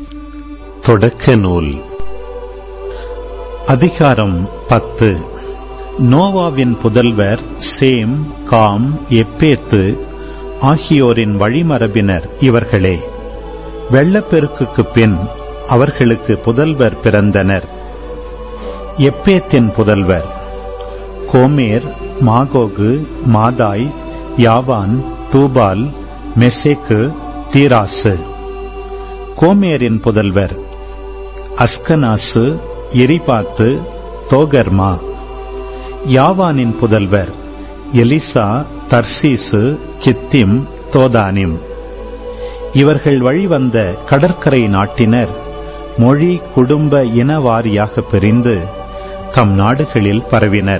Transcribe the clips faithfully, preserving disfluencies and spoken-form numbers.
தொடக்க நூல் அதிகாரம் பத்து. நோவாவின் புதல்வர் சேம், காம், எப்பேத்து ஆகியோரின் வழிமரபினர் இவர்களே. வெள்ளப்பெருக்குக்குப் பின் அவர்களுக்கு புதல்வர் பிறந்தனர். எப்பேத்தின் புதல்வர் கோமேர், மாகோகு, மாதாய், யாவான், தூபால், மெசேக்கு, தீராசு. கோமேரின் புதல்வர் அஸ்கனாசு, எரிபாத்து, தோகர்மா. யாவானின் புதல்வர் எலிசா, தர்சீசு, கித்திம், தோதானிம். இவர்கள் வழிவந்த கடற்கரை நாட்டினர் மொழி, குடும்ப, இனவாரியாக பிரிந்து தம் நாடுகளில் பரவினர்.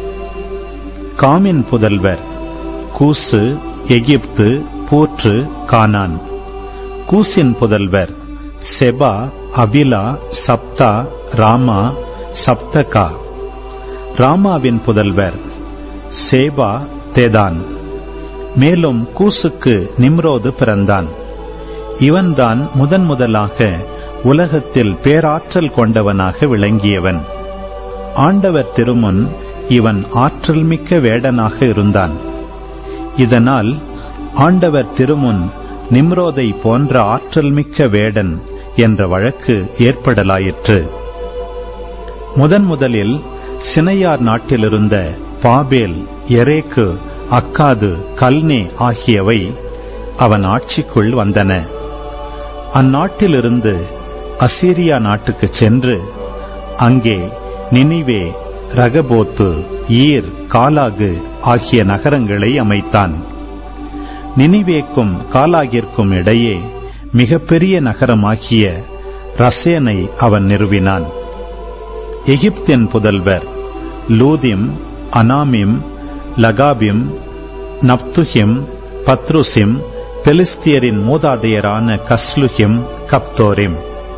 காமின் புதல்வர் கூசு, எகிப்து, பூற்று, கானான். கூசின் புதல்வர் செபா, அபிலா, சப்தா, ராமா, சப்தகா. ராமாவின் புதல்வர் சேபா, தேதான். மேலும் கூசுக்கு நிம்ரோது பிறந்தான். இவன்தான் முதன் முதலாக உலகத்தில் பேராற்றல் கொண்டவனாக விளங்கியவன். ஆண்டவர் திருமுன் இவன் ஆற்றல் மிக்க வேடனாக இருந்தான். இதனால் ஆண்டவர் திருமுன் நிம்ரோதை போன்ற ஆற்றல் மிக்க வேடன் என்ற வழக்கு ஏற்படலாயிற்று. முதன் முதலில் சினையார் நாட்டிலிருந்த பாபேல், எரேக்கு, அக்காது, கல்னே ஆகியவை அவன் ஆட்சிக்குள் வந்தன. அந்நாட்டிலிருந்து அசீரியா நாட்டுக்கு சென்று அங்கே நினிவே, ரகபோத்து, ஈர், காலாகு ஆகிய நகரங்களை அமைத்தான். நினிவேக்கும் காலாகிற்கும் இடையே மிகப்பெரிய நகரமாகிய ரசேனை அவன் நிறுவினான். எகிப்தின் புதல்வர் லூதிம், அனாமிம், லகாபிம், நப்துஹிம், பத்ருசிம், பெலிஸ்தியரின் மூதாதையரான கஸ்லுஹிம், கப்தோரிம்.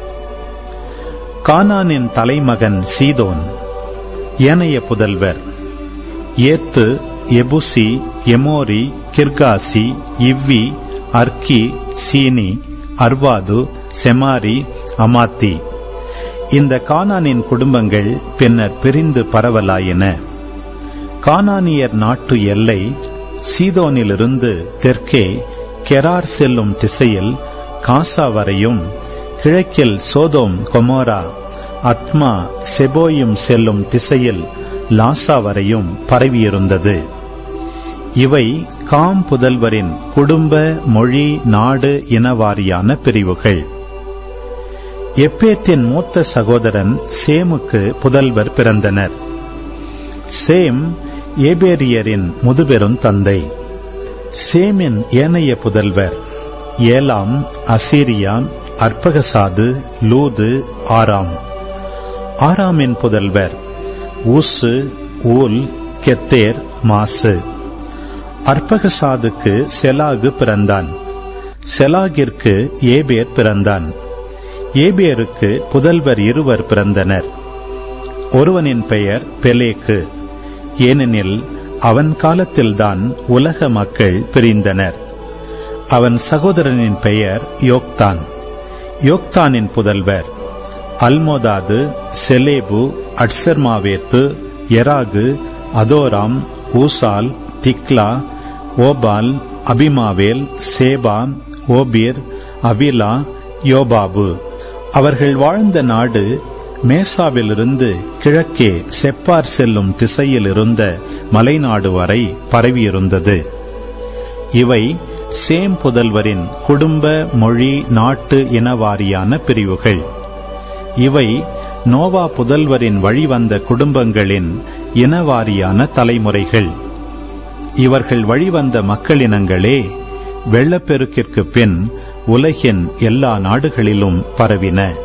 கானானின் தலைமகன் சீதோன். ஏனைய புதல்வர் ஏத்து, எபுசி, எமோரி, கிர்காசி, இவ்வி, அர்க்கி, சீனி, அர்வாது, செமாரி, அமாத்தி. இந்த கானானின் குடும்பங்கள் பின்னர் பிரிந்து பரவலாயின. கானானியர் நாட்டு எல்லை சீதோனிலிருந்து தெற்கே கெரார் செல்லும் திசையில் காசா வரையும், கிழக்கில் சோதோம், கொமோரா, அத்மா, செபோயும் செல்லும் திசையில் லாசா வரையும் பரவியிருந்தது. இவை காம் புதல்வரின் குடும்ப, மொழி, நாடு, இனவாரியான பிரிவுகள். எப்பேத்தின் மூத்த சகோதரன் சேமுக்கு புதல்வர் பிறந்தனர். சேம் ஏபேரியரின் முதுபெரும் தந்தை. சேமின் ஏனைய புதல்வர் ஏலாம், அசீரியா, அர்பகசாது, லூது, ஆராம். ஆராமின் புதல்வர் ஊசு, ஊல், கெத்தேர், மாசு. அர்பகசாதுக்கு செலாகு பிறந்தான். செலாகிற்கு ஏபேர் பிறந்தான். ஏபேருக்கு புதல்வர் இருவர் பிறந்தனர். ஒருவனின் பெயர் பெலேக்கு, ஏனெனில் அவன் காலத்தில்தான் உலக மக்கள் பிரிந்தனர். அவன் சகோதரனின் பெயர் யோக்தான். யோக்தானின் புதல்வர் அல்மோதாது, செலேபு, அட்சர்மாவேத்து, எராகு, அதோராம், ஊசால், திக்லா, ஓபால், அபிமாவேல், சேபா, ஓபீர், அவிலா, யோபாபு. அவர்கள் வாழ்ந்த நாடு மேசாவிலிருந்து கிழக்கே செப்பார் செல்லும் திசையில் இருந்த மலைநாடு வரை பரவியிருந்தது. இவை சேம் புதல்வரின் குடும்ப, மொழி, நாட்டு, இனவாரியான பிரிவுகள். இவை நோவா புதல்வரின் வழிவந்த குடும்பங்களின் இனவாரியான தலைமுறைகள். இவர்கள் வழிவந்த மக்களினங்களே வெள்ளப்பெருக்கிற்கு பின் உலகின் எல்லா நாடுகளிலும் பரவின.